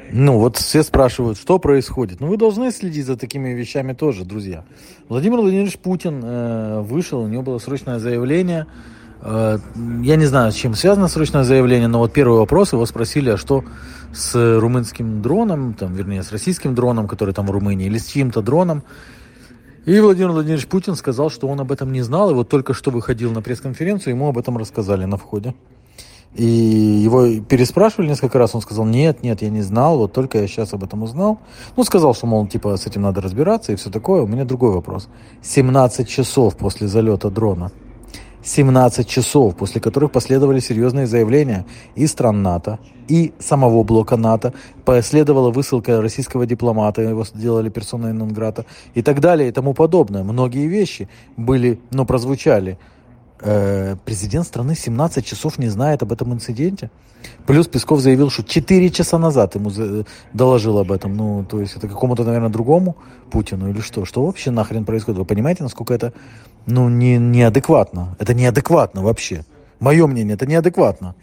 Ну, вот все спрашивают, что происходит. Ну, вы должны следить за такими вещами тоже, друзья. Владимир Владимирович Путин вышел, у него было срочное заявление. Я не знаю, с чем связано срочное заявление, но вот первый вопрос, его спросили, а что с румынским дроном, там, вернее, с российским дроном, который там в Румынии, или с чьим-то дроном. И Владимир Владимирович Путин сказал, что он об этом не знал, и вот только что выходил на пресс-конференцию, ему об этом рассказали на входе. И его переспрашивали несколько раз, он сказал, нет, я не знал, вот только я сейчас об этом узнал. Ну, сказал, что, мол, типа, с этим надо разбираться и все такое. У меня другой вопрос. 17 часов после залета дрона, 17 часов, после которых последовали серьезные заявления и стран НАТО, и самого блока НАТО, последовала высылка российского дипломата, его сделали персоной нон-грата, и так далее, и тому подобное. Многие вещи были, прозвучали. Президент страны 17 часов не знает об этом инциденте. Плюс Песков заявил, что 4 часа назад ему доложил об этом. Ну, то есть это какому-то, наверное, другому Путину или что? Что вообще нахрен происходит? Вы понимаете, насколько это, неадекватно? Это неадекватно вообще. Мое мнение, это неадекватно.